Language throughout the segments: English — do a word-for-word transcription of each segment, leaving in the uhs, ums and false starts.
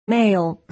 Mail.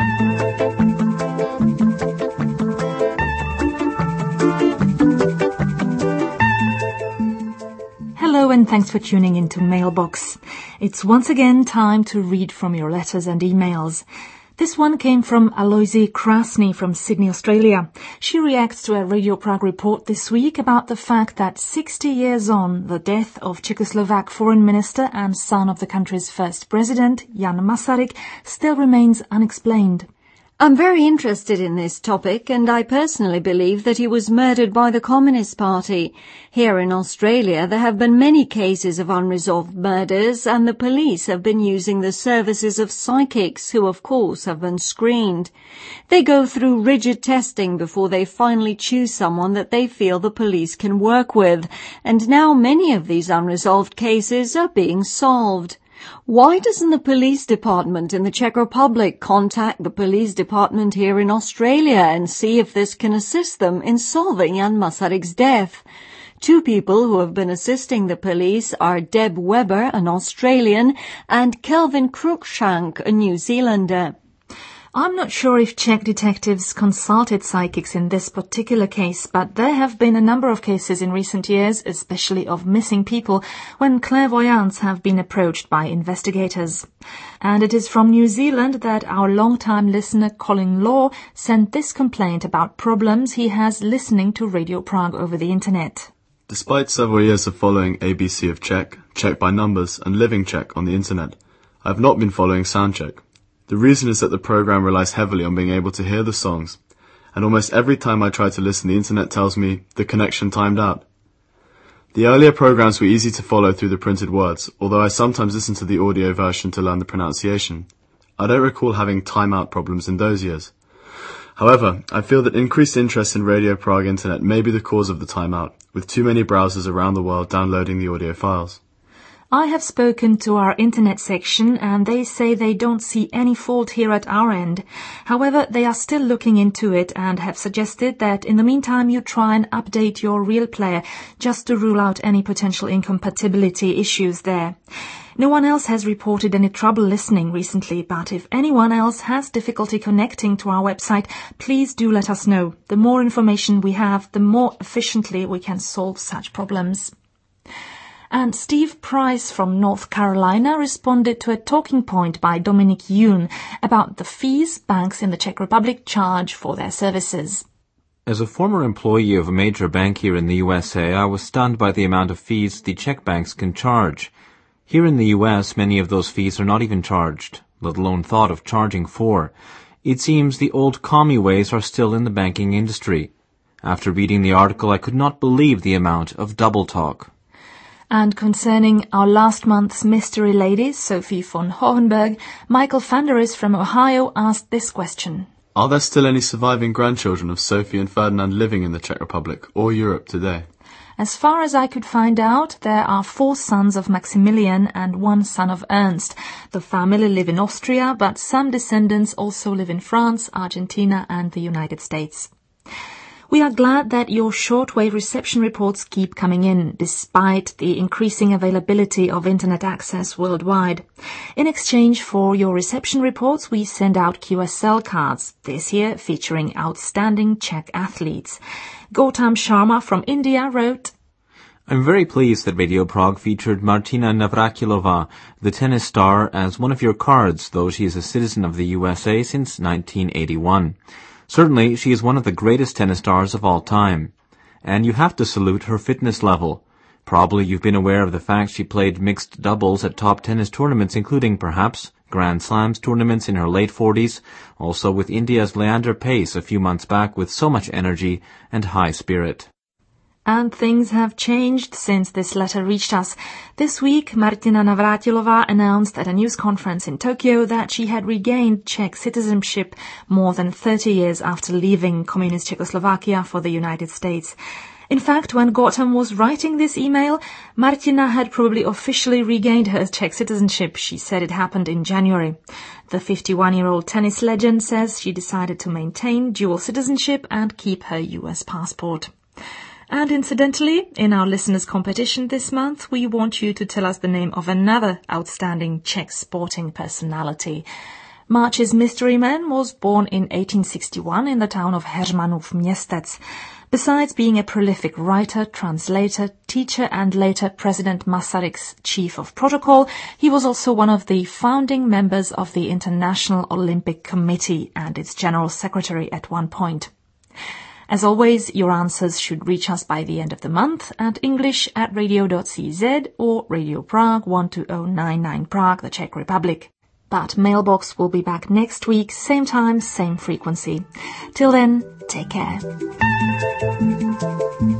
Hello and thanks for tuning into Mailbox. It's once again time to read from your letters and emails. This one came from Aloysie Krasny from Sydney, Australia. She reacts to a Radio Prague report this week about the fact that sixty years on, the death of Czechoslovak foreign minister and son of the country's first president, Jan Masaryk, still remains unexplained. I'm very interested in this topic, and I personally believe that he was murdered by the Communist Party. Here in Australia there have been many cases of unresolved murders, and the police have been using the services of psychics, who of course have been screened. They go through rigid testing before they finally choose someone that they feel the police can work with, and now many of these unresolved cases are being solved. Why doesn't the police department in the Czech Republic contact the police department here in Australia and see if this can assist them in solving Jan Masaryk's death? Two people who have been assisting the police are Deb Webber, an Australian, and Kelvin Cruikshank, a New Zealander. I'm not sure if Czech detectives consulted psychics in this particular case, but there have been a number of cases in recent years, especially of missing people, when clairvoyants have been approached by investigators. And it is from New Zealand that our long-time listener Colin Law sent this complaint about problems he has listening to Radio Prague over the internet. Despite several years of following A B C of Czech, Czech by Numbers, and Living Czech on the internet, I have not been following Soundcheck. The reason is that the program relies heavily on being able to hear the songs, and almost every time I try to listen the internet tells me the connection timed out. The earlier programs were easy to follow through the printed words, although I sometimes listen to the audio version to learn the pronunciation. I don't recall having timeout problems in those years. However, I feel that increased interest in Radio Prague internet may be the cause of the timeout, with too many browsers around the world downloading the audio files. I have spoken to our internet section and they say they don't see any fault here at our end. However, they are still looking into it and have suggested that in the meantime you try and update your real player just to rule out any potential incompatibility issues there. No one else has reported any trouble listening recently, but if anyone else has difficulty connecting to our website, please do let us know. The more information we have, the more efficiently we can solve such problems. And Steve Price from North Carolina responded to a talking point by Dominic Yoon about the fees banks in the Czech Republic charge for their services. As a former employee of a major bank here in the U S A, I was stunned by the amount of fees the Czech banks can charge. Here in the U S, many of those fees are not even charged, let alone thought of charging for. It seems the old commie ways are still in the banking industry. After reading the article, I could not believe the amount of double talk. And concerning our last month's mystery lady, Sophie von Hohenberg, Michael Fanderis from Ohio asked this question. Are there still any surviving grandchildren of Sophie and Ferdinand living in the Czech Republic or Europe today? As far as I could find out, there are four sons of Maximilian and one son of Ernst. The family live in Austria, but some descendants also live in France, Argentina and the United States. We are glad that your shortwave reception reports keep coming in, despite the increasing availability of internet access worldwide. In exchange for your reception reports, we send out Q S L cards, this year featuring outstanding Czech athletes. Gautam Sharma from India wrote, I'm very pleased that Radio Prague featured Martina Navratilova, the tennis star, as one of your cards, though she is a citizen of the U S A since nineteen eighty-one. Certainly, she is one of the greatest tennis stars of all time. And you have to salute her fitness level. Probably you've been aware of the fact she played mixed doubles at top tennis tournaments, including, perhaps, Grand Slams tournaments in her late forties, also with India's Leander Paes a few months back with so much energy and high spirit. And things have changed since this letter reached us. This week, Martina Navratilova announced at a news conference in Tokyo that she had regained Czech citizenship more than thirty years after leaving communist Czechoslovakia for the United States. In fact, when Gautam was writing this email, Martina had probably officially regained her Czech citizenship. She said it happened in January. The fifty-one-year-old tennis legend says she decided to maintain dual citizenship and keep her U S passport. And incidentally, in our listeners' competition this month, we want you to tell us the name of another outstanding Czech sporting personality. March's mystery man was born in eighteen sixty-one in the town of Hermanów Miestec. Besides being a prolific writer, translator, teacher and later President Masaryk's chief of protocol, he was also one of the founding members of the International Olympic Committee and its general secretary at one point. As always, your answers should reach us by the end of the month at english at radio dot c z or Radio Prague one two zero nine nine Prague, the Czech Republic. But Mailbox will be back next week, same time, same frequency. Till then, take care.